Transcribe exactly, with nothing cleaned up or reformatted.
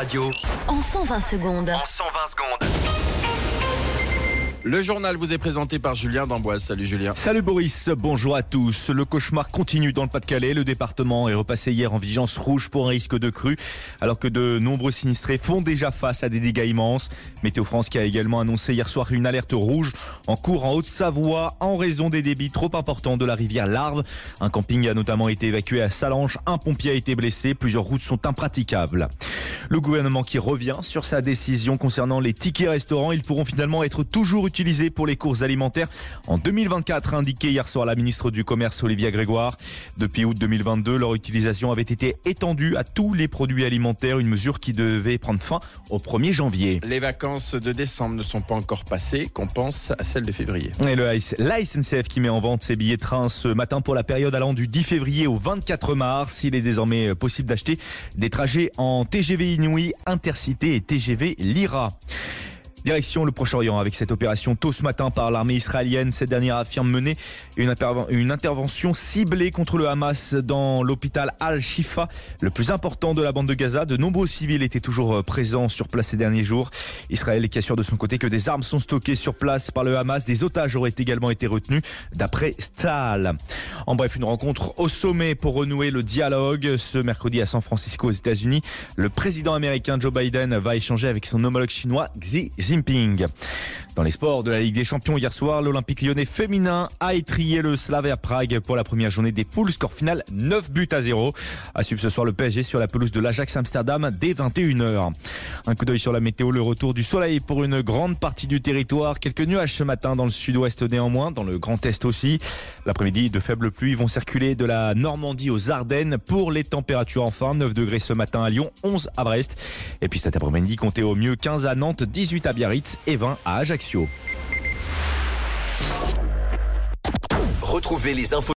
radio en cent vingt secondes. en cent vingt secondes. Le journal vous est présenté par Julien d'Amboise. Salut Julien. Salut Boris, bonjour à tous. Le cauchemar continue dans le Pas-de-Calais. Le département est repassé hier en vigilance rouge pour un risque de crue, alors que de nombreux sinistrés font déjà face à des dégâts immenses. Météo France qui a également annoncé hier soir une alerte rouge en cours en Haute-Savoie en raison des débits trop importants de la rivière Larve. Un camping a notamment été évacué à Salanches. Un pompier a été blessé. Plusieurs routes sont impraticables. Le gouvernement qui revient sur sa décision concernant les tickets restaurants. Ils pourront finalement être toujours utilisés pour les courses alimentaires en deux mille vingt-quatre, indiqué hier soir la ministre du Commerce Olivia Grégoire. Depuis août deux mille vingt-deux, leur utilisation avait été étendue à tous les produits alimentaires, une mesure qui devait prendre fin au premier janvier. Les vacances de décembre ne sont pas encore passées, qu'on pense à celles de février. Et le, la S N C F qui met en vente ses billets de train ce matin pour la période allant du dix février au vingt-quatre mars. Il est désormais possible d'acheter des trajets en T G V Inouï, Intercité et T G V Lyra. Direction le Proche-Orient avec cette opération tôt ce matin par l'armée israélienne. Cette dernière affirme mener une, interv- une intervention ciblée contre le Hamas dans l'hôpital Al-Shifa, le plus important de la bande de Gaza. De nombreux civils étaient toujours présents sur place ces derniers jours. Israël qui assure de son côté que des armes sont stockées sur place par le Hamas. Des otages auraient également été retenus d'après Stahl. En bref, une rencontre au sommet pour renouer le dialogue. Ce mercredi à San Francisco aux États-Unis, le président américain Joe Biden va échanger avec son homologue chinois Xi Jinping. Dans les sports de la Ligue des Champions, hier soir, l'Olympique lyonnais féminin a étrillé le Slavia Prague pour la première journée des poules. Score final neuf buts à zéro. À suivre ce soir le P S G sur la pelouse de l'Ajax Amsterdam dès vingt et une heures. Un coup d'œil sur la météo, le retour du soleil pour une grande partie du territoire. Quelques nuages ce matin dans le sud-ouest néanmoins, dans le Grand Est aussi. L'après-midi, de faibles pluies vont circuler de la Normandie aux Ardennes. Pour les températures enfin, neuf degrés ce matin à Lyon, onze à Brest. Et puis cet après-midi, comptez au mieux quinze à Nantes, dix-huit à Biarritz et vingt à Ajaccio. Retrouvez les infos